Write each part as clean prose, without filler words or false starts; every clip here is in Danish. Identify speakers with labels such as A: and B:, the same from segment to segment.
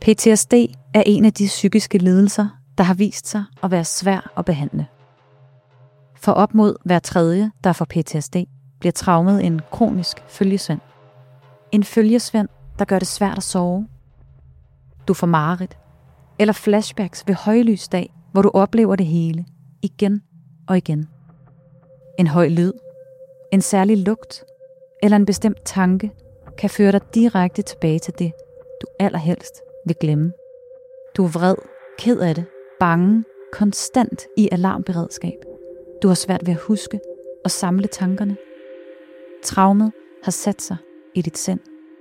A: PTSD er en af de psykiske lidelser, der har vist sig at være svær at behandle. For op mod hver tredje, der får PTSD, bliver traumet en kronisk følgesvend. En følgesvend, der gør det svært at sove. Du får mareridt eller flashbacks ved højlysdag, hvor du oplever det hele igen og igen. En høj lyd, en særlig lugt eller en bestemt tanke kan føre dig direkte tilbage til det, du allerhelst vil glemme. Du er vred, ked af det, bange, konstant i alarmberedskab. Du har svært ved at huske og samle tankerne. Traumet har sat sig i dit sind.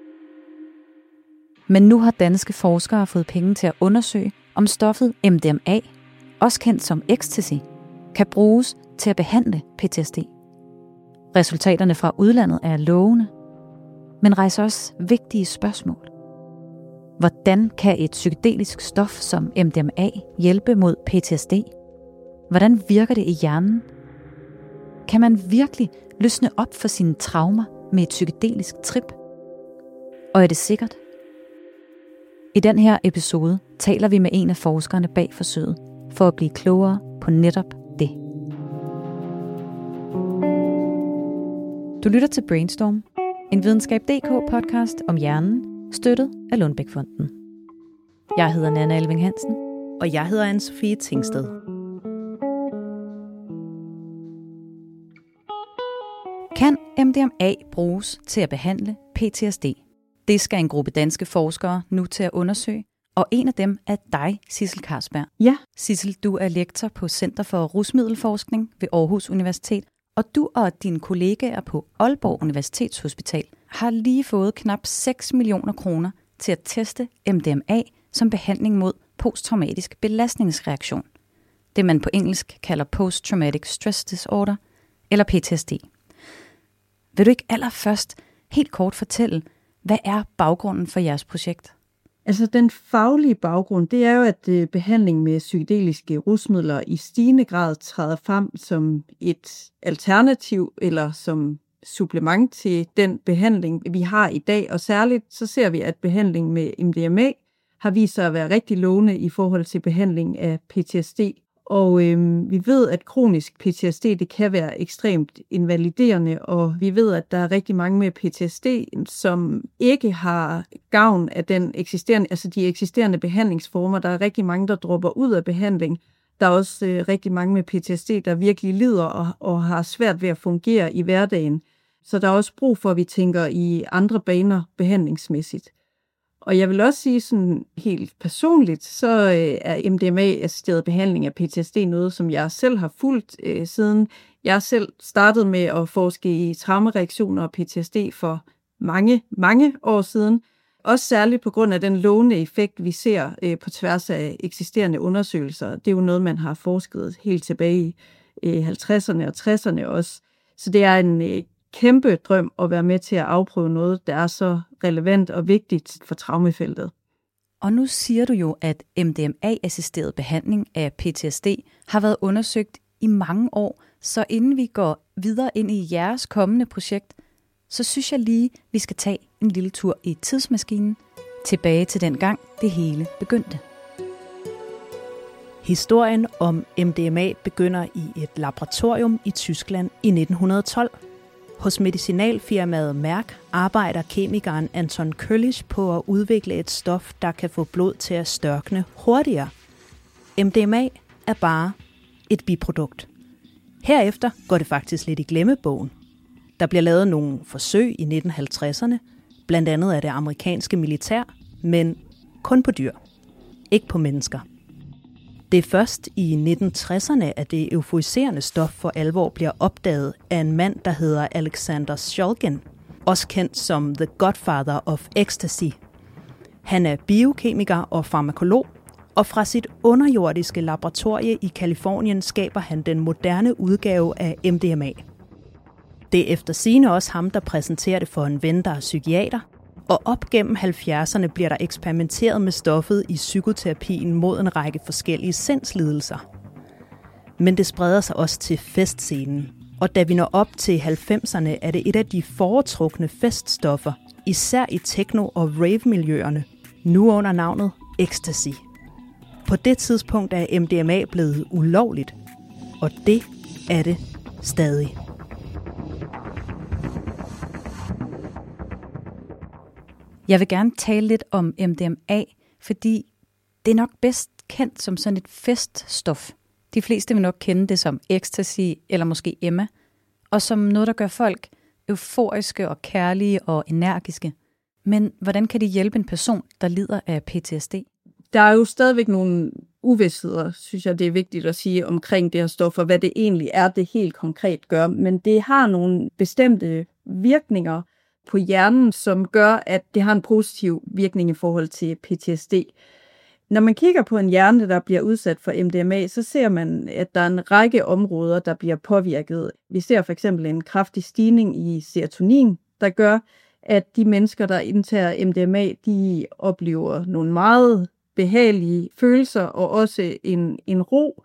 A: Men nu har danske forskere fået penge til at undersøge, om stoffet MDMA, også kendt som ecstasy, kan bruges til at behandle PTSD. Resultaterne fra udlandet er lovende, men rejser også vigtige spørgsmål. Hvordan kan et psykedelisk stof som MDMA hjælpe mod PTSD? Hvordan virker det i hjernen? Kan man virkelig løsne op for sine traumer med et psykedelisk trip? Og er det sikkert? I den her episode taler vi med en af forskerne bag forsøget, for at blive klogere på netop det. Du lytter til Brainstorm, en videnskab.dk-podcast om hjernen, støttet af Lundbeck-fonden. Jeg hedder Nanna Elving Hansen.
B: Og jeg hedder Anne-Sophie Tingsted.
A: Kan MDMA bruges til at behandle PTSD? Det skal en gruppe danske forskere nu til at undersøge, og en af dem er dig, Sissel Carlsberg.
B: Ja.
A: Sissel, du er lektor på Center for Rusmiddelforskning ved Aarhus Universitet, og du og dine kollegaer på Aalborg Universitetshospital har lige fået knap 6 millioner kroner til at teste MDMA som behandling mod posttraumatisk belastningsreaktion. Det man på engelsk kalder Post-Traumatic Stress Disorder, eller PTSD. Vil du ikke allerførst helt kort fortælle, hvad er baggrunden for jeres projekt?
C: Altså den faglige baggrund, det er jo, at behandling med psykedeliske rusmidler i stigende grad træder frem som et alternativ eller som supplement til den behandling, vi har i dag. Og særligt så ser vi, at behandling med MDMA har vist sig at være rigtig lovende i forhold til behandling af PTSD. Og vi ved, at kronisk PTSD det kan være ekstremt invaliderende, og vi ved, at der er rigtig mange med PTSD, som ikke har gavn af de eksisterende behandlingsformer. Der er rigtig mange, der dropper ud af behandling. Der er også rigtig mange med PTSD, der virkelig lider og har svært ved at fungere i hverdagen. Så der er også brug for, at vi tænker i andre baner behandlingsmæssigt. Og jeg vil også sige sådan helt personligt, så er MDMA-assisteret behandling af PTSD noget, som jeg selv har fulgt siden jeg selv startede med at forske i traumereaktioner og PTSD for mange år siden. Også særligt på grund af den lovende effekt, vi ser på tværs af eksisterende undersøgelser. Det er jo noget, man har forsket helt tilbage i 50'erne og 60'erne også. Så det er en kæmpe drøm at være med til at afprøve noget, der er så relevant og vigtigt for traumefeltet.
A: Og nu siger du jo, at MDMA-assisteret behandling af PTSD har været undersøgt i mange år, så inden vi går videre ind i jeres kommende projekt, så synes jeg lige, vi skal tage en lille tur i tidsmaskinen tilbage til den gang, det hele begyndte.
B: Historien om MDMA begynder i et laboratorium i Tyskland i 1912. Hos medicinalfirmaet Merck arbejder kemikeren Anton Köhlich på at udvikle et stof, der kan få blod til at størkne hurtigere. MDMA er bare et biprodukt. Herefter går det faktisk lidt i glemmebogen. Der bliver lavet nogle forsøg i 1950'erne, blandt andet af det amerikanske militær, men kun på dyr, ikke på mennesker. Det er først i 1960'erne, at det euforiserende stof for alvor bliver opdaget af en mand, der hedder Alexander Shulgin, også kendt som The Godfather of Ecstasy. Han er biokemiker og farmakolog, og fra sit underjordiske laboratorie i Californien skaber han den moderne udgave af MDMA. Det er efter sigende også ham, der præsenterer det for en ven, der er psykiater, og op gennem 70'erne bliver der eksperimenteret med stoffet i psykoterapien mod en række forskellige sindslidelser. Men det spreder sig også til festscenen, og da vi når op til 90'erne, er det et af de foretrukne feststoffer, især i techno- og rave-miljøerne, nu under navnet ecstasy. På det tidspunkt er MDMA blevet ulovligt, og det er det stadig.
A: Jeg vil gerne tale lidt om MDMA, fordi det er nok bedst kendt som sådan et feststof. De fleste vil nok kende det som ecstasy eller måske Emma, og som noget, der gør folk euforiske og kærlige og energiske. Men hvordan kan det hjælpe en person, der lider af PTSD?
C: Der er jo stadigvæk nogle uvidsheder, synes jeg, det er vigtigt at sige omkring det her stof, og hvad det egentlig er, det helt konkret gør. Men det har nogle bestemte virkninger på hjernen, som gør, at det har en positiv virkning i forhold til PTSD. Når man kigger på en hjerne, der bliver udsat for MDMA, så ser man, at der er en række områder, der bliver påvirket. Vi ser for eksempel en kraftig stigning i serotonin, der gør, at de mennesker, der indtager MDMA, de oplever nogle meget behagelige følelser og også en ro.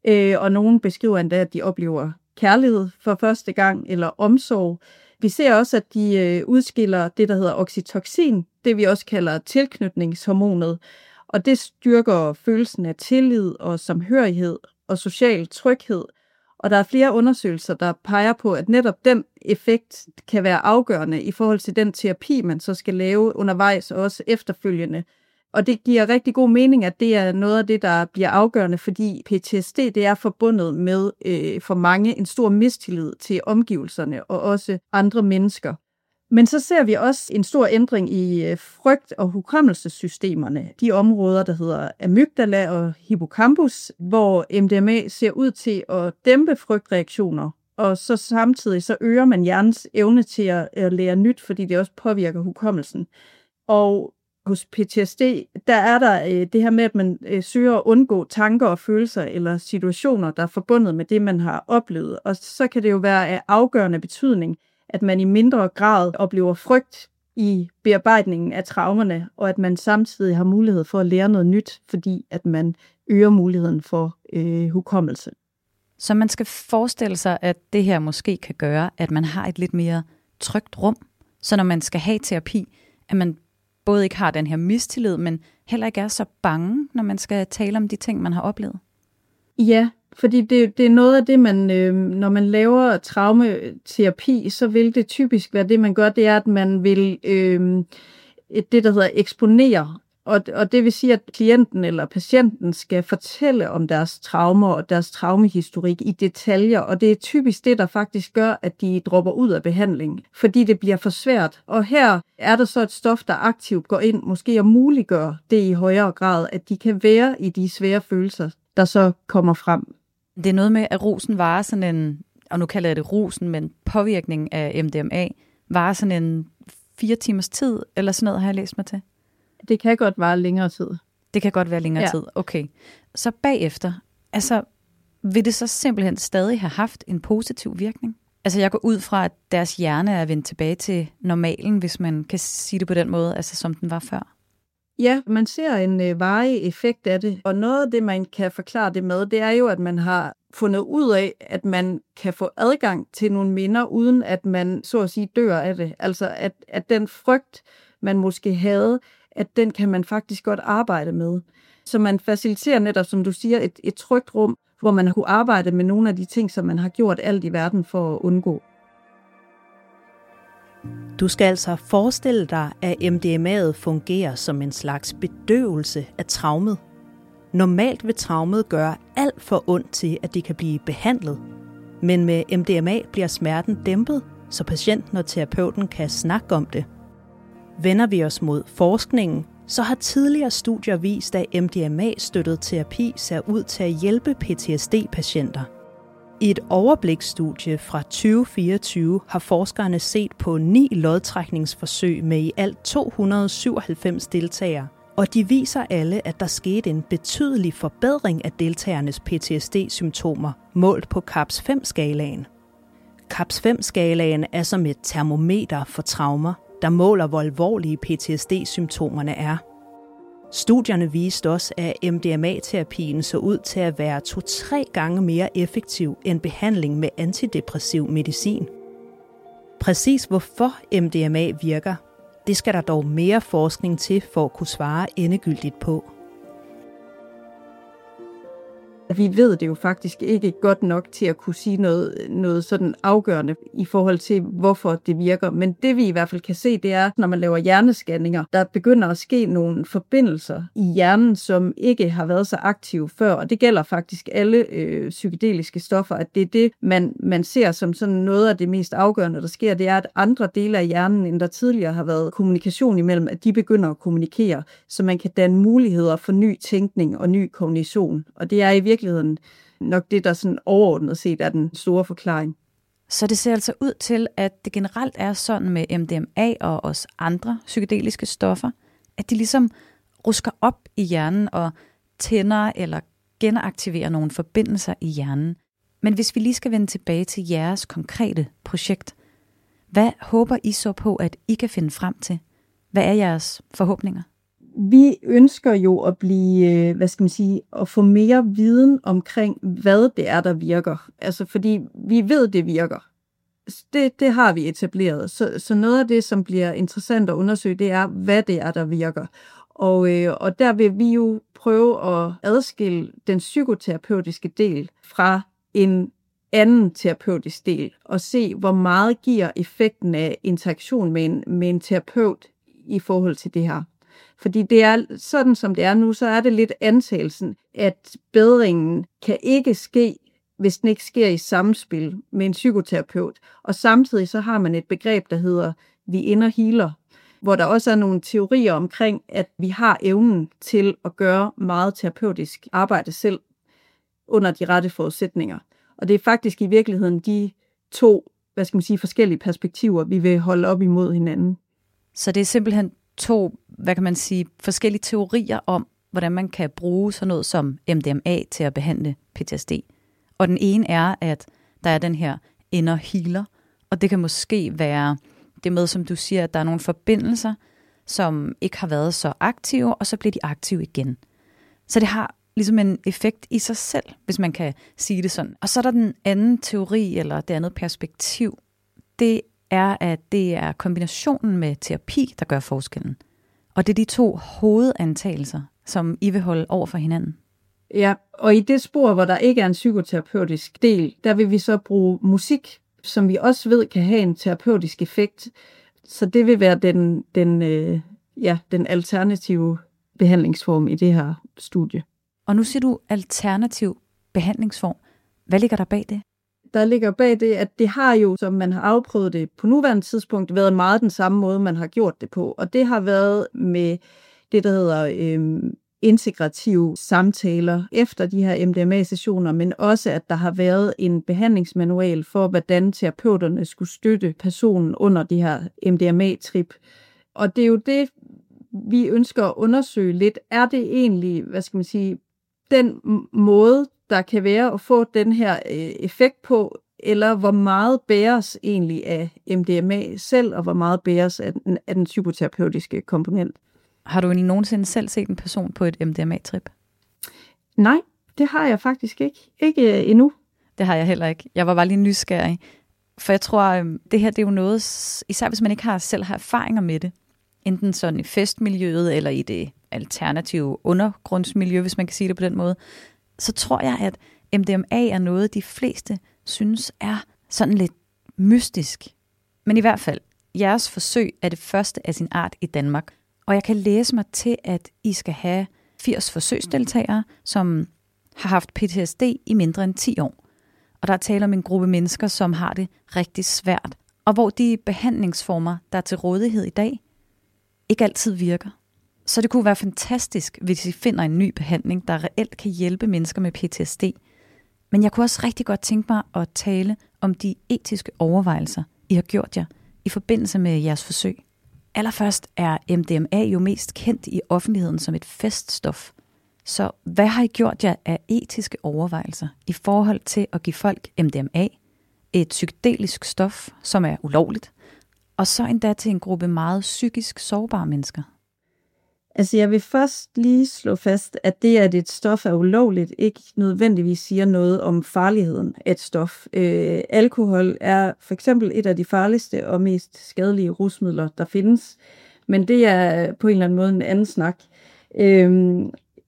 C: Og nogen beskriver endda, at de oplever kærlighed for første gang eller omsorg. Vi ser også, at de udskiller det, der hedder oxytocin, det vi også kalder tilknytningshormonet. Og det styrker følelsen af tillid og samhørighed og social tryghed. Og der er flere undersøgelser, der peger på, at netop den effekt kan være afgørende i forhold til den terapi, man så skal lave undervejs og også efterfølgende. Og det giver rigtig god mening, at det er noget af det, der bliver afgørende, fordi PTSD det er forbundet med for mange en stor mistillid til omgivelserne og også andre mennesker. Men så ser vi også en stor ændring i frygt- og hukommelsessystemerne. De områder, der hedder amygdala og hippocampus, hvor MDMA ser ud til at dæmpe frygtreaktioner. Og så samtidig så øger man hjernens evne til at lære nyt, fordi det også påvirker hukommelsen. Og hos PTSD, der er der det her med, at man søger at undgå tanker og følelser eller situationer, der er forbundet med det, man har oplevet. Og så kan det jo være af afgørende betydning, at man i mindre grad oplever frygt i bearbejdningen af traumerne, og at man samtidig har mulighed for at lære noget nyt, fordi at man øger muligheden for hukommelse.
A: Så man skal forestille sig, at det her måske kan gøre, at man har et lidt mere trygt rum, så når man skal have terapi, at man både ikke har den her mistillid, men heller ikke er så bange, når man skal tale om de ting, man har oplevet.
C: Ja, fordi det er noget af det, man, når man laver traumaterapi, så vil det typisk være det, man gør, det er, at man vil det, der hedder eksponere. Og det vil sige, at klienten eller patienten skal fortælle om deres traumer og deres traumehistorik i detaljer, og det er typisk det, der faktisk gør, at de dropper ud af behandling, fordi det bliver for svært. Og her er der så et stof, der aktivt går ind, måske og muliggør det i højere grad, at de kan være i de svære følelser, der så kommer frem.
A: Det er noget med, at rusen varer sådan en, og nu kalder jeg det rusen, men påvirkning af MDMA, varer sådan en 4 timers tid, eller sådan noget har jeg læst mig til.
C: Det kan godt være længere tid.
A: Det kan godt være længere tid, okay. Så bagefter, altså vil det så simpelthen stadig have haft en positiv virkning? Altså jeg går ud fra, at deres hjerne er vendt tilbage til normalen, hvis man kan sige det på den måde, altså som den var før.
C: Ja, man ser en varig effekt af det, og noget af det, man kan forklare det med, det er jo, at man har fundet ud af, at man kan få adgang til nogle minder, uden at man så at sige dør af det. Altså at den frygt, man måske havde, at den kan man faktisk godt arbejde med. Så man faciliterer netop, som du siger, et trygt rum, hvor man har kunne arbejde med nogle af de ting, som man har gjort alt i verden for at undgå.
B: Du skal altså forestille dig, at MDMA'et fungerer som en slags bedøvelse af traumet. Normalt vil traumet gøre alt for ondt til, at de kan blive behandlet. Men med MDMA bliver smerten dæmpet, så patienten og terapeuten kan snakke om det. Vender vi os mod forskningen, så har tidligere studier vist, at MDMA-støttet terapi ser ud til at hjælpe PTSD-patienter. I et overbliksstudie fra 2024 har forskerne set på 9 lodtrækningsforsøg med i alt 297 deltagere, og de viser alle, at der skete en betydelig forbedring af deltagernes PTSD-symptomer målt på CAPS-5-skalaen. CAPS-5-skalaen er som et termometer for traumer, der måler, hvor alvorlige PTSD-symptomerne er. Studierne viste også, at MDMA-terapien så ud til at være 2-3 gange mere effektiv end behandling med antidepressiv medicin. Præcis hvorfor MDMA virker, det skal der dog mere forskning til for at kunne svare endegyldigt på.
C: Vi ved det jo faktisk ikke godt nok til at kunne sige noget sådan afgørende i forhold til, hvorfor det virker. Men det vi i hvert fald kan se, det er, når man laver hjernescanninger, der begynder at ske nogle forbindelser i hjernen, som ikke har været så aktive før. Og det gælder faktisk alle psykedeliske stoffer, at det er det, man ser som sådan noget af det mest afgørende, der sker. Det er, at andre dele af hjernen, end der tidligere har været kommunikation imellem, at de begynder at kommunikere, så man kan danne muligheder for ny tænkning og ny kognition. Og det er i virkeligheden nok det, der sådan overordnet set er den store forklaring.
A: Så det ser altså ud til, at det generelt er sådan med MDMA og også andre psykedeliske stoffer, at de ligesom rusker op i hjernen og tænder eller genaktiverer nogle forbindelser i hjernen. Men hvis vi lige skal vende tilbage til jeres konkrete projekt, hvad håber I så på, at I kan finde frem til? Hvad er jeres forhåbninger?
C: Vi ønsker jo at blive, at få mere viden omkring, hvad det er, der virker. Altså, fordi vi ved, det virker. Det har vi etableret. Så noget af det, som bliver interessant at undersøge, det er, hvad det er, der virker. Og der vil vi jo prøve at adskille den psykoterapeutiske del fra en anden terapeutisk del, og se, hvor meget giver effekten af interaktion med en terapeut i forhold til det her. Fordi det er sådan, som det er nu, så er det lidt antagelsen, at bedringen kan ikke ske, hvis den ikke sker i samspil med en psykoterapeut. Og samtidig så har man et begreb, der hedder the inner healer, hvor der også er nogle teorier omkring, at vi har evnen til at gøre meget terapeutisk arbejde selv under de rette forudsætninger. Og det er faktisk i virkeligheden de to, forskellige perspektiver, vi vil holde op imod hinanden.
A: Så det er simpelthen to, forskellige teorier om, hvordan man kan bruge sådan noget som MDMA til at behandle PTSD. Og den ene er, at der er den her inner healer, og det kan måske være det med, som du siger, at der er nogle forbindelser, som ikke har været så aktive, og så bliver de aktive igen. Så det har ligesom en effekt i sig selv, hvis man kan sige det sådan. Og så er der den anden teori, eller det andet perspektiv, det er, at det er kombinationen med terapi, der gør forskellen. Og det er de to hovedantagelser, som I vil holde over for hinanden.
C: Ja, og i det spor, hvor der ikke er en psykoterapeutisk del, der vil vi så bruge musik, som vi også ved kan have en terapeutisk effekt. Så det vil være den alternative behandlingsform i det her studie.
A: Og nu siger du alternativ behandlingsform. Hvad ligger der bag det?
C: Der ligger bag det, at det har jo, som man har afprøvet det på nuværende tidspunkt, været meget den samme måde, man har gjort det på. Og det har været med det, der hedder integrative samtaler efter de her MDMA-sessioner, men også, at der har været en behandlingsmanual for, hvordan terapeuterne skulle støtte personen under de her MDMA-trip. Og det er jo det, vi ønsker at undersøge lidt. Er det egentlig, den måde, der kan være at få den her effekt på, eller hvor meget bæres egentlig af MDMA selv, og hvor meget bæres af den psykoterapeutiske komponent?
A: Har du nogensinde selv set en person på et MDMA-trip?
C: Nej, det har jeg faktisk ikke. Ikke endnu.
A: Det har jeg heller ikke. Jeg var bare lige nysgerrig. For jeg tror, det her det er jo noget, især hvis man ikke selv har erfaringer med det, enten sådan i festmiljøet, eller i det alternative undergrundsmiljø, hvis man kan sige det på den måde, så tror jeg, at MDMA er noget, de fleste synes er sådan lidt mystisk. Men i hvert fald, jeres forsøg er det første af sin art i Danmark. Og jeg kan læse mig til, at I skal have 80 forsøgsdeltagere, som har haft PTSD i mindre end 10 år. Og der er tale om en gruppe mennesker, som har det rigtig svært. Og hvor de behandlingsformer, der er til rådighed i dag, ikke altid virker. Så det kunne være fantastisk, hvis I finder en ny behandling, der reelt kan hjælpe mennesker med PTSD. Men jeg kunne også rigtig godt tænke mig at tale om de etiske overvejelser, I har gjort jer i forbindelse med jeres forsøg. Allerførst er MDMA jo mest kendt i offentligheden som et feststof. Så hvad har I gjort jer af etiske overvejelser i forhold til at give folk MDMA, et psykedelisk stof, som er ulovligt, og så endda til en gruppe meget psykisk sårbare mennesker?
C: Altså jeg vil først lige slå fast, at det, at et stof er ulovligt, ikke nødvendigvis siger noget om farligheden af et stof. Alkohol er for eksempel et af de farligste og mest skadelige rusmidler, der findes, men det er på en eller anden måde en anden snak.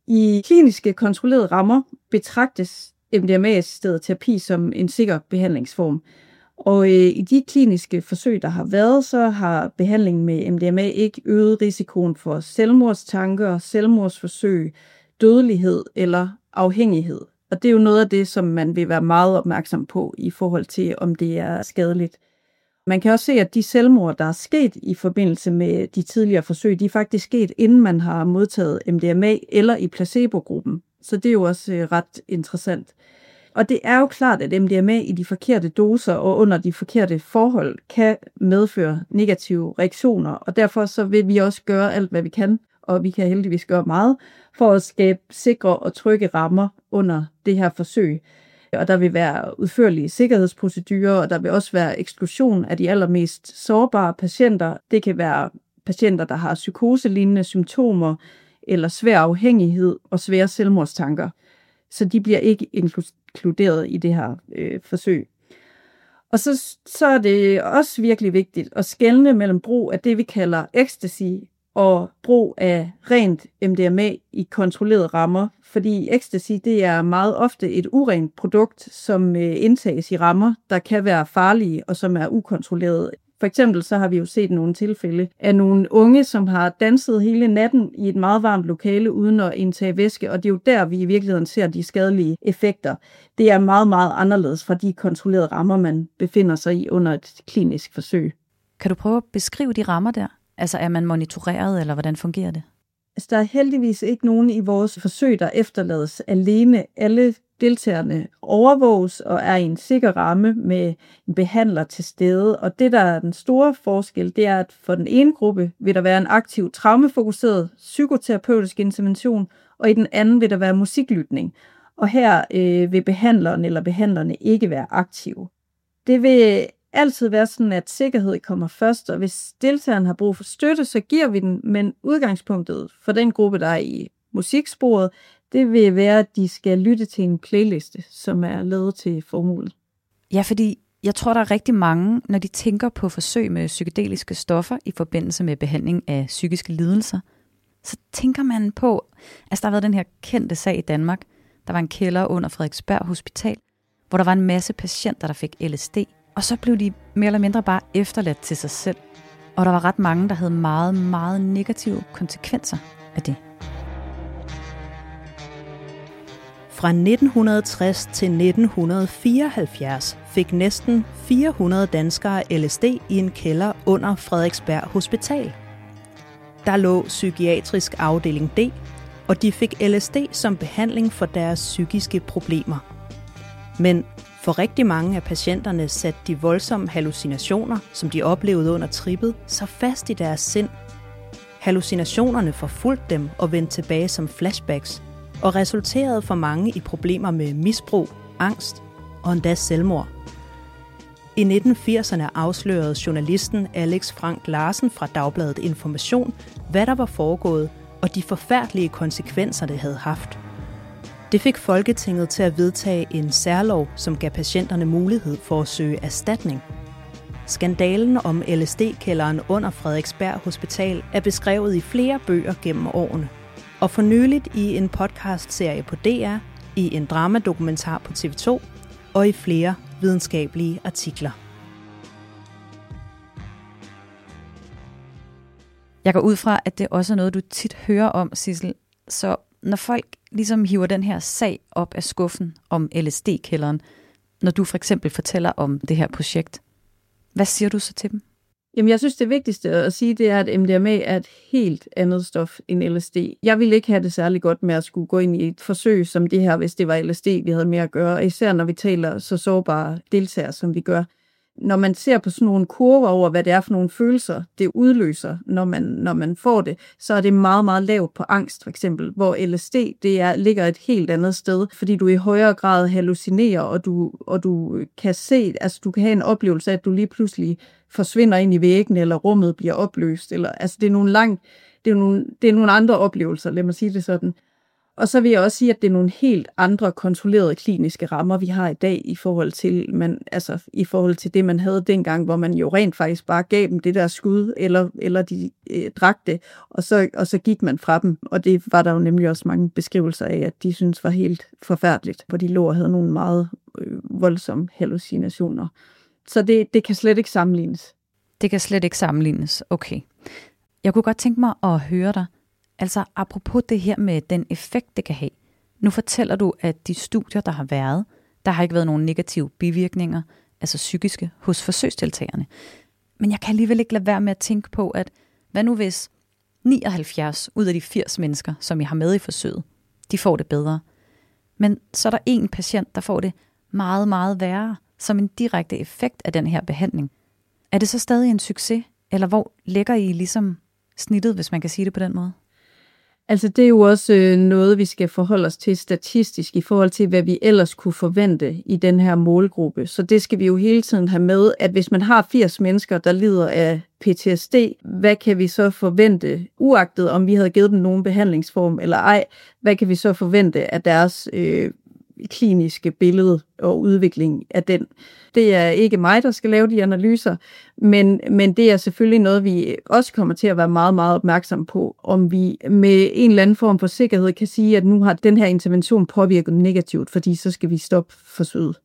C: I kliniske kontrollerede rammer betragtes MDMA-assisteret terapi som en sikker behandlingsform. Og i de kliniske forsøg, der har været, så har behandlingen med MDMA ikke øget risikoen for selvmordstanker, selvmordsforsøg, dødelighed eller afhængighed. Og det er jo noget af det, som man vil være meget opmærksom på i forhold til, om det er skadeligt. Man kan også se, at de selvmord, der er sket i forbindelse med de tidligere forsøg, de er faktisk sket, inden man har modtaget MDMA eller i placebo-gruppen. Så det er jo også ret interessant. Og det er jo klart, at MDMA i de forkerte doser og under de forkerte forhold kan medføre negative reaktioner, og derfor så vil vi også gøre alt, hvad vi kan, og vi kan heldigvis gøre meget, for at skabe sikre og trygge rammer under det her forsøg. Og der vil være udførlige sikkerhedsprocedurer, og der vil også være eksklusion af de allermest sårbare patienter. Det kan være patienter, der har psykoselignende symptomer, eller svær afhængighed og svære selvmordstanker. Så de bliver ikke inkluderet i det her forsøg. Og så er det også virkelig vigtigt at skelne mellem brug af det, vi kalder ecstasy, og brug af rent MDMA i kontrollerede rammer. Fordi ecstasy, det er meget ofte et urent produkt, som indtages i rammer, der kan være farlige og som er ukontrollerede. For eksempel så har vi jo set nogle tilfælde af nogle unge, som har danset hele natten i et meget varmt lokale uden at indtage væske, og det er jo der, vi i virkeligheden ser de skadelige effekter. Det er meget, meget anderledes fra de kontrollerede rammer, man befinder sig i under et klinisk forsøg.
A: Kan du prøve at beskrive de rammer der? Altså er man monitoreret, eller hvordan fungerer det?
C: Altså, der er heldigvis ikke nogen i vores forsøg, der efterlades alene. Alle deltagerne overvåges og er i en sikker ramme med en behandler til stede. Og det, der er den store forskel, det er, at for den ene gruppe vil der være en aktiv traumefokuseret psykoterapeutisk intervention, og i den anden vil der være musiklytning. Og her vil behandleren eller behandlerne ikke være aktive. Det vil altid være sådan, at sikkerhed kommer først, og hvis deltageren har brug for støtte, så giver vi den, men udgangspunktet for den gruppe, der er i musiksporet, det vil være, at de skal lytte til en playliste, som er lavet til formålet.
A: Ja, fordi jeg tror, der er rigtig mange, når de tænker på forsøg med psykedeliske stoffer i forbindelse med behandling af psykiske lidelser, så tænker man på, altså der har været den her kendte sag i Danmark, der var en kælder under Frederiksberg Hospital, hvor der var en masse patienter, der fik LSD, og så blev de mere eller mindre bare efterladt til sig selv. Og der var ret mange, der havde meget, meget negative konsekvenser af det.
B: Fra 1960 til 1974 fik næsten 400 danskere LSD i en kælder under Frederiksberg Hospital. Der lå psykiatrisk afdeling D, og de fik LSD som behandling for deres psykiske problemer. Men for rigtig mange af patienterne satte de voldsomme hallucinationer, som de oplevede under trippet, så fast i deres sind. Hallucinationerne forfulgte dem og vendte tilbage som flashbacks, og resulterede for mange i problemer med misbrug, angst og endda selvmord. I 1980'erne afslørede journalisten Alex Frank Larsen fra Dagbladet Information, hvad der var foregået, og de forfærdelige konsekvenser, det havde haft. Det fik Folketinget til at vedtage en særlov, som gav patienterne mulighed for at søge erstatning. Skandalen om LSD-kælderen under Frederiksberg Hospital er beskrevet i flere bøger gennem årene, og for nyligt i en podcastserie på DR, i en dramadokumentar på TV2 og i flere videnskabelige artikler.
A: Jeg går ud fra, at det også er noget, du tit hører om, Sissel. Så når folk ligesom hiver den her sag op af skuffen om LSD-kælderen, når du for eksempel fortæller om det her projekt, hvad siger du så til dem?
C: Jamen, jeg synes, det vigtigste at sige, det er, at MDMA er et helt andet stof end LSD. Jeg ville ikke have det særlig godt med at skulle gå ind i et forsøg som det her, hvis det var LSD, vi havde med at gøre. Især når vi taler så sårbare deltagere, som vi gør. Når man ser på sådan nogle kurver over, hvad det er for nogle følelser, det udløser, når man får det, så er det meget, meget lavt på angst, for eksempel. Hvor LSD, ligger et helt andet sted, fordi du i højere grad hallucinerer, og du kan se, altså du kan have en oplevelse af, at du lige pludselig forsvinder ind i væggen, eller rummet bliver opløst. Eller, altså det er nogle andre oplevelser, lad mig sige det sådan. Og så vil jeg også sige, at det er nogle helt andre kontrollerede kliniske rammer, vi har i dag i forhold til det, man havde dengang, hvor man jo rent faktisk bare gav dem det der skud, eller de drak det, og så gik man fra dem. Og det var der jo nemlig også mange beskrivelser af, at de synes var helt forfærdeligt, hvor de lå og havde nogle meget voldsomme hallucinationer. Så det kan slet ikke sammenlignes.
A: Det kan slet ikke sammenlignes, okay. Jeg kunne godt tænke mig at høre dig, altså apropos det her med den effekt, det kan have. Nu fortæller du, at de studier, der har været, der har ikke været nogen negative bivirkninger, altså psykiske, hos forsøgsdeltagerne. Men jeg kan alligevel ikke lade være med at tænke på, at hvad nu hvis 79 ud af de 80 mennesker, som I har med i forsøget, de får det bedre. Men så er der en patient, der får det meget, meget værre, som en direkte effekt af den her behandling. Er det så stadig en succes, eller hvor ligger I ligesom snittet, hvis man kan sige det på den måde?
C: Altså det er jo også noget, vi skal forholde os til statistisk i forhold til, hvad vi ellers kunne forvente i den her målgruppe. Så det skal vi jo hele tiden have med, at hvis man har 80 mennesker, der lider af PTSD, hvad kan vi så forvente, uagtet om vi havde givet dem nogen behandlingsform eller ej, hvad kan vi så forvente af deres kliniske billede og udvikling af den. Det er ikke mig, der skal lave de analyser, men det er selvfølgelig noget, vi også kommer til at være meget, meget opmærksom på, om vi med en eller anden form for sikkerhed kan sige, at nu har den her intervention påvirket negativt, fordi så skal vi stoppe forsøget.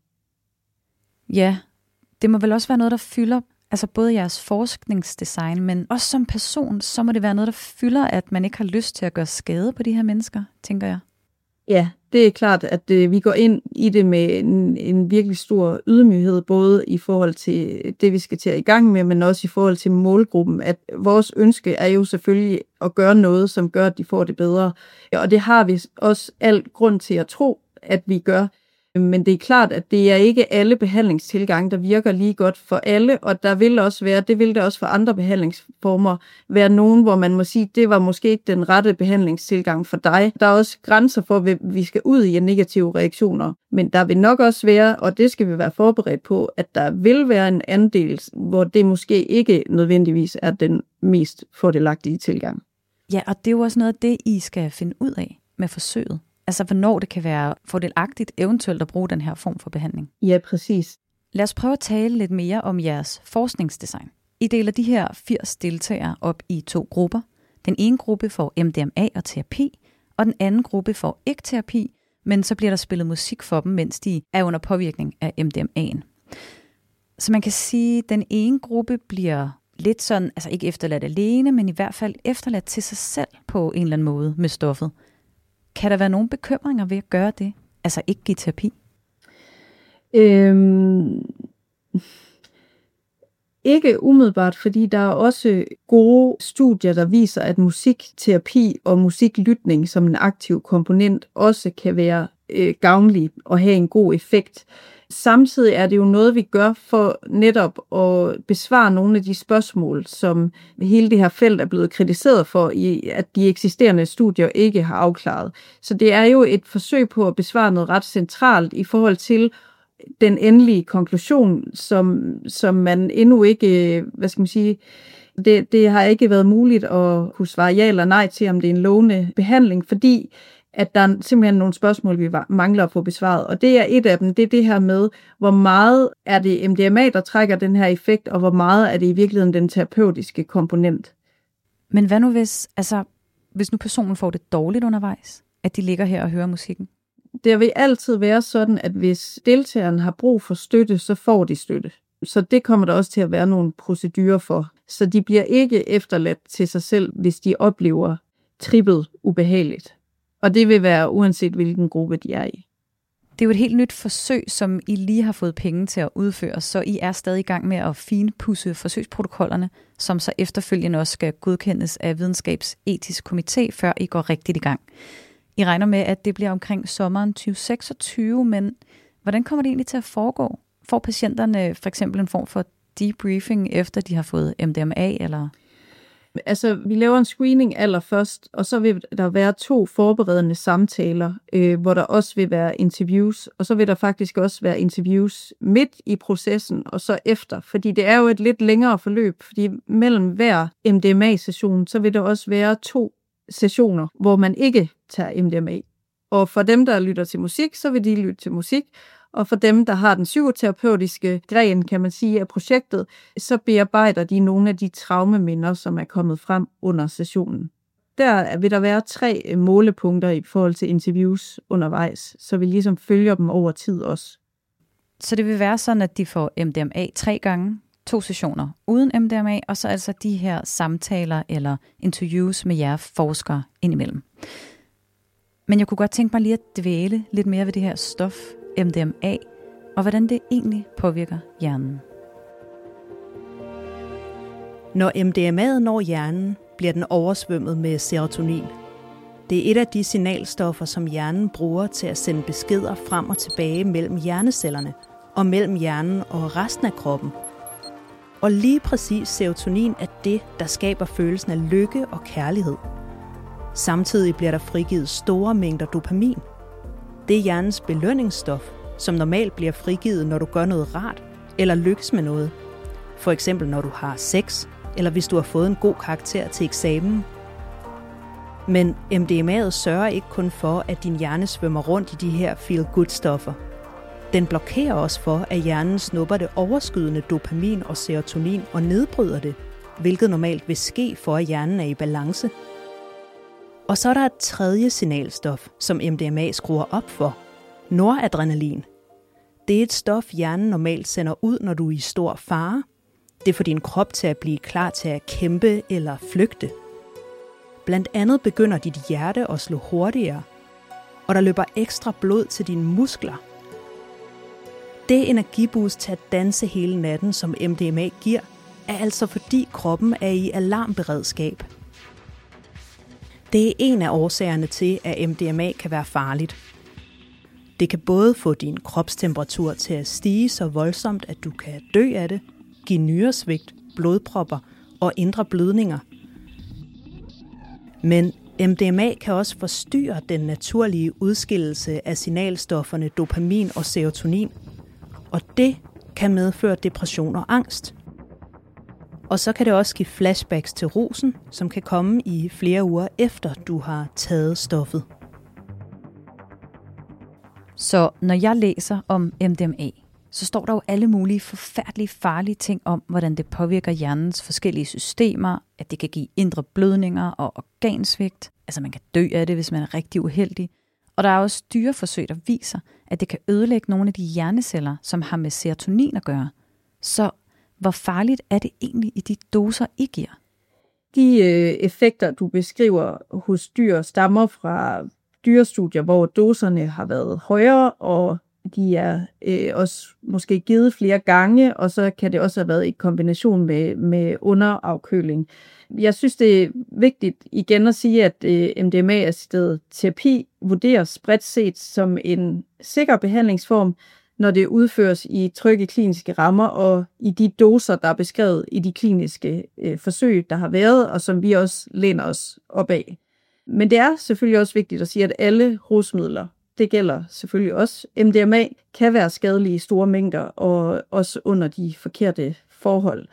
A: Ja, det må vel også være noget, der fylder, altså både jeres forskningsdesign, men også som person, så må det være noget, der fylder, at man ikke har lyst til at gøre skade på de her mennesker, tænker jeg.
C: Ja, det er klart, at vi går ind i det med en virkelig stor ydmyghed, både i forhold til det, vi skal til i gang med, men også i forhold til målgruppen, at vores ønske er jo selvfølgelig at gøre noget, som gør, at de får det bedre. Og det har vi også al grund til at tro, at vi gør. Men det er klart, at det er ikke alle behandlingstilgange, der virker lige godt for alle, og der vil også være, det vil der også for andre behandlingsformer, være nogen, hvor man må sige, det var måske ikke den rette behandlingstilgang for dig. Der er også grænser for, at vi skal ud i negative reaktioner, men der vil nok også være, og det skal vi være forberedt på, at der vil være en andel, hvor det måske ikke nødvendigvis er den mest fordelagtige tilgang.
A: Ja, og det er jo også noget af det, I skal finde ud af med forsøget. Altså, hvornår det kan være fordelagtigt eventuelt at bruge den her form for behandling.
C: Ja, præcis.
A: Lad os prøve at tale lidt mere om jeres forskningsdesign. I deler de her 80 deltagere op i 2 grupper. Den ene gruppe får MDMA og terapi, og den anden gruppe får ikke terapi, men så bliver der spillet musik for dem, mens de er under påvirkning af MDMA'en. Så man kan sige, at den ene gruppe bliver lidt sådan, altså ikke efterladt alene, men i hvert fald efterladt til sig selv på en eller anden måde med stoffet. Kan der være nogle bekymringer ved at gøre det? Altså ikke give terapi?
C: Ikke umiddelbart, fordi der er også gode studier, der viser, at musikterapi og musiklytning som en aktiv komponent også kan være gavnlig og have en god effekt. Samtidig er det jo noget, vi gør for netop at besvare nogle af de spørgsmål, som hele det her felt er blevet kritiseret for, at de eksisterende studier ikke har afklaret. Så det er jo et forsøg på at besvare noget ret centralt i forhold til den endelige konklusion, som man endnu ikke, det har ikke været muligt at kunne svare ja eller nej til, om det er en lovende behandling, fordi at der er simpelthen nogle spørgsmål, vi mangler at få besvaret. Og det er et af dem, det er det her med, hvor meget er det MDMA, der trækker den her effekt, og hvor meget er det i virkeligheden den terapeutiske komponent.
A: Men hvad nu hvis nu personen får det dårligt undervejs, at de ligger her og hører musikken?
C: Det vil altid være sådan, at hvis deltageren har brug for støtte, så får de støtte. Så det kommer der også til at være nogle procedurer for. Så de bliver ikke efterladt til sig selv, hvis de oplever trippet ubehageligt. Og det vil være uanset hvilken gruppe de er i.
A: Det er jo et helt nyt forsøg, som I lige har fået penge til at udføre, så I er stadig i gang med at finpudse forsøgsprotokollerne, som så efterfølgende også skal godkendes af videnskabsetisk komité, før I går rigtigt i gang. I regner med, at det bliver omkring sommeren 2026, men hvordan kommer det egentlig til at foregå? Får patienterne for eksempel en form for debriefing, efter de har fået MDMA, eller?
C: Altså, vi laver en screening allerførst, og så vil der være 2 forberedende samtaler, hvor der også vil være interviews, og så vil der faktisk også være interviews midt i processen, og så efter, fordi det er jo et lidt længere forløb, fordi mellem hver MDMA-session, så vil der også være 2 sessioner, hvor man ikke tager MDMA. Og for dem, der lytter til musik, så vil de lytte til musik. Og for dem, der har den psykoterapeutiske gren, kan man sige, af projektet, så bearbejder de nogle af de traumeminder, som er kommet frem under sessionen. Der vil der være 3 målepunkter i forhold til interviews undervejs, så vi ligesom følger dem over tid også.
A: Så det vil være sådan, at de får MDMA 3 gange, 2 sessioner uden MDMA, og så altså de her samtaler eller interviews med jer forskere indimellem. Men jeg kunne godt tænke mig lige at dvæle lidt mere ved det her stof, MDMA, og hvordan det egentlig påvirker hjernen.
B: Når MDMA'et når hjernen, bliver den oversvømmet med serotonin. Det er et af de signalstoffer, som hjernen bruger til at sende beskeder frem og tilbage mellem hjernecellerne og mellem hjernen og resten af kroppen. Og lige præcis serotonin er det, der skaber følelsen af lykke og kærlighed. Samtidig bliver der frigivet store mængder dopamin. Det er hjernens belønningsstof, som normalt bliver frigivet, når du gør noget rart eller lykkes med noget. For eksempel når du har sex, eller hvis du har fået en god karakter til eksamen. Men MDMA'et sørger ikke kun for, at din hjerne svømmer rundt i de her feel-good-stoffer. Den blokerer også for, at hjernen snupper det overskydende dopamin og serotonin og nedbryder det, hvilket normalt vil ske for, at hjernen er i balance. Og så er der et tredje signalstof, som MDMA skruer op for. Noradrenalin. Det er et stof, hjernen normalt sender ud, når du er i stor fare. Det får din krop til at blive klar til at kæmpe eller flygte. Blandt andet begynder dit hjerte at slå hurtigere, og der løber ekstra blod til dine muskler. Det energiboost til at danse hele natten, som MDMA giver, er altså fordi kroppen er i alarmberedskab. Det er en af årsagerne til, at MDMA kan være farligt. Det kan både få din kropstemperatur til at stige så voldsomt, at du kan dø af det, give nyresvigt, blodpropper og indre blødninger. Men MDMA kan også forstyrre den naturlige udskillelse af signalstofferne dopamin og serotonin, og det kan medføre depression og angst. Og så kan det også give flashbacks til rusen, som kan komme i flere uger efter du har taget stoffet.
A: Så når jeg læser om MDMA, så står der jo alle mulige forfærdelige farlige ting om, hvordan det påvirker hjernens forskellige systemer, at det kan give indre blødninger og organsvigt. Altså man kan dø af det, hvis man er rigtig uheldig. Og der er også dyreforsøg, der viser, at det kan ødelægge nogle af de hjerneceller, som har med serotonin at gøre. Så hvor farligt er det egentlig i de doser, I giver?
C: De effekter, du beskriver hos dyr, stammer fra dyrestudier, hvor doserne har været højere, og de er også måske givet flere gange, og så kan det også have været i kombination med underafkøling. Jeg synes, det er vigtigt igen at sige, at MDMA-assisteret terapi vurderes bredt set som en sikker behandlingsform, når det udføres i trygge kliniske rammer og i de doser, der er beskrevet i de kliniske forsøg, der har været, og som vi også læner os op af. Men det er selvfølgelig også vigtigt at sige, at alle rusmidler, det gælder selvfølgelig også MDMA, kan være skadelige i store mængder, og også under de forkerte forhold.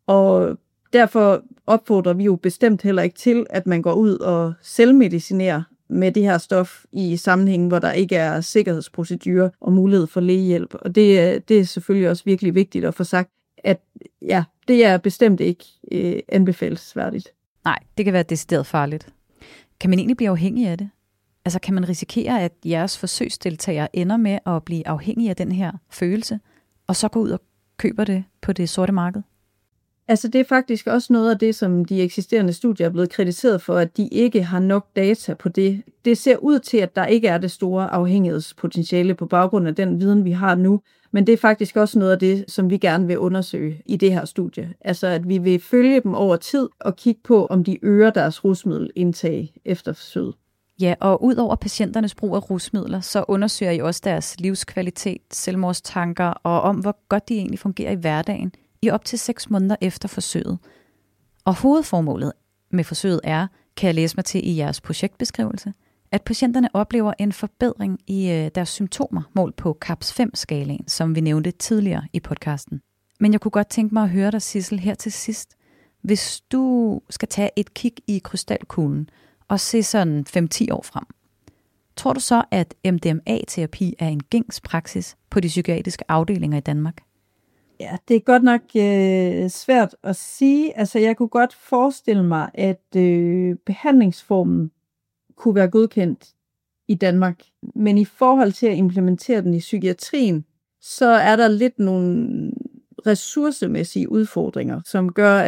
C: Og derfor opfordrer vi jo bestemt heller ikke til, at man går ud og selvmedicinerer med det her stof i sammenhæng, hvor der ikke er sikkerhedsprocedurer og mulighed for lægehjælp. Og det er selvfølgelig også virkelig vigtigt at få sagt, at ja, det er bestemt ikke anbefalesværdigt.
A: Nej, det kan være decideret farligt. Kan man egentlig blive afhængig af det? Altså kan man risikere, at jeres forsøgsdeltagere ender med at blive afhængige af den her følelse, og så gå ud og køber det på det sorte marked?
C: Altså det er faktisk også noget af det, som de eksisterende studier er blevet kritiseret for, at de ikke har nok data på det. Det ser ud til, at der ikke er det store afhængighedspotentiale på baggrund af den viden, vi har nu. Men det er faktisk også noget af det, som vi gerne vil undersøge i det her studie. Altså at vi vil følge dem over tid og kigge på, om de øger deres rusmiddelindtag efter forsøget.
A: Ja, og ud over patienternes brug af rusmidler, så undersøger I også deres livskvalitet, selvmordstanker og om, hvor godt de egentlig fungerer i hverdagen i op til 6 måneder efter forsøget. Og hovedformålet med forsøget er, kan jeg læse mig til i jeres projektbeskrivelse, at patienterne oplever en forbedring i deres symptomer målt på CAPS-5-skalaen, som vi nævnte tidligere i podcasten. Men jeg kunne godt tænke mig at høre dig, Sissel, her til sidst. Hvis du skal tage et kig i krystalkuglen og se sådan 5-10 år frem, tror du så, at MDMA-terapi er en gængs praksis på de psykiatriske afdelinger i Danmark?
C: Ja, det er godt nok svært at sige. Altså, jeg kunne godt forestille mig, at behandlingsformen kunne være godkendt i Danmark. Men i forhold til at implementere den i psykiatrien, så er der lidt nogle ressourcemæssige udfordringer, som gør,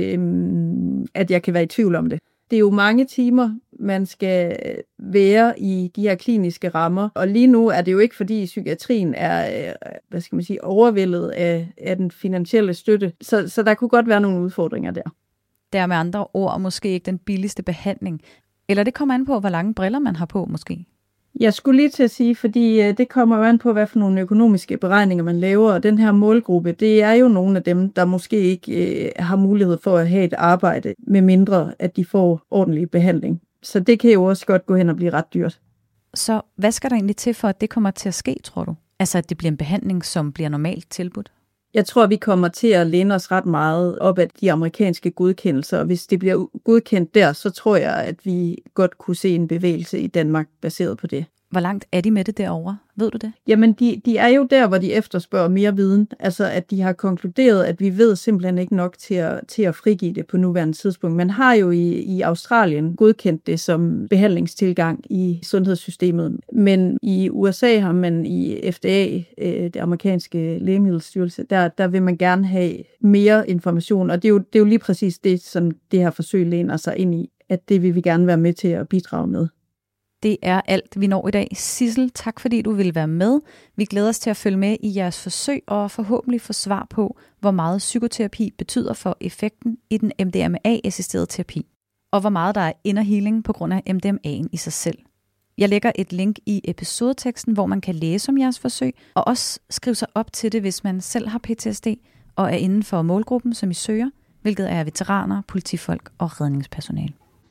C: at jeg kan være i tvivl om det. Det er jo mange timer, man skal være i de her kliniske rammer, og lige nu er det jo ikke, fordi psykiatrien er, overvældet af den finansielle støtte, så der kunne godt være nogle udfordringer der.
A: Det er med andre ord måske ikke den billigste behandling, eller det kommer an på, hvor lange briller man har på måske.
C: Jeg skulle lige til at sige, fordi det kommer jo an på, hvad for nogle økonomiske beregninger man laver, og den her målgruppe, det er jo nogle af dem, der måske ikke har mulighed for at have et arbejde, med mindre at de får ordentlig behandling. Så det kan jo også godt gå hen og blive ret dyrt.
A: Så hvad skal der egentlig til for, at det kommer til at ske, tror du? Altså, at det bliver en behandling, som bliver normalt tilbudt?
C: Jeg tror, vi kommer til at læne os ret meget op af de amerikanske godkendelser, og hvis det bliver godkendt der, så tror jeg, at vi godt kunne se en bevægelse i Danmark baseret på det.
A: Hvor langt er de med det derovre? Ved du det?
C: Jamen, de er jo der, hvor de efterspørger mere viden. Altså, at de har konkluderet, at vi ved simpelthen ikke nok til at frigive det på nuværende tidspunkt. Man har jo i Australien godkendt det som behandlingstilgang i sundhedssystemet. Men i USA har man i FDA, det amerikanske lægemiddelstyrelse, der vil man gerne have mere information. Og det er jo lige præcis det, som det her forsøg læner sig ind i. At det vil vi gerne være med til at bidrage med.
A: Det er alt, vi når i dag. Sissel, tak fordi du ville være med. Vi glæder os til at følge med i jeres forsøg og forhåbentlig få svar på, hvor meget psykoterapi betyder for effekten i den MDMA-assisterede terapi, og hvor meget der er inner healing på grund af MDMA'en i sig selv. Jeg lægger et link i episodeteksten, hvor man kan læse om jeres forsøg, og også skrive sig op til det, hvis man selv har PTSD og er inden for målgruppen, som I søger, hvilket er veteraner, politifolk og redningspersonale.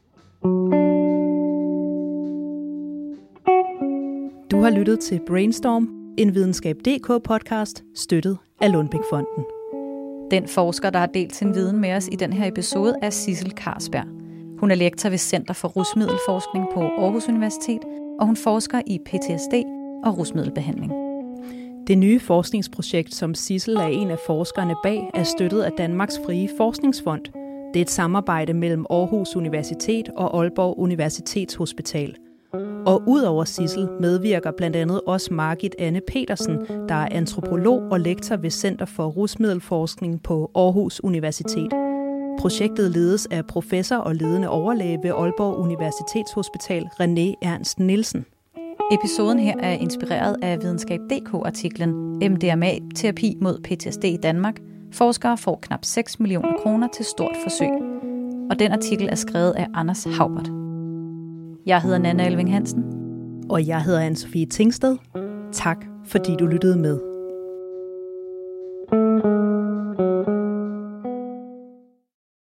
B: Du har lyttet til Brainstorm, en videnskab.dk-podcast, støttet af Lundbeck-fonden.
A: Den forsker, der har delt sin viden med os i den her episode, er Sissel Carlsberg. Hun er lektor ved Center for Rusmiddelforskning på Aarhus Universitet, og hun forsker i PTSD og rusmiddelbehandling.
B: Det nye forskningsprojekt, som Sissel er en af forskerne bag, er støttet af Danmarks Frie Forskningsfond. Det er et samarbejde mellem Aarhus Universitet og Aalborg Universitetshospital. Og udover Sissel medvirker blandt andet også Margit Anne Petersen, der er antropolog og lektor ved Center for Rusmiddelforskning på Aarhus Universitet. Projektet ledes af professor og ledende overlæge ved Aalborg Universitetshospital René Ernst Nielsen.
A: Episoden her er inspireret af videnskab.dk-artiklen MDMA-terapi mod PTSD i Danmark. Forskere får knap 6 millioner kroner til stort forsøg. Og den artikel er skrevet af Anders Haubert. Jeg hedder Nanna Elving Hansen.
B: Og jeg hedder Anne-Sophie Tingsted. Tak fordi du lyttede med.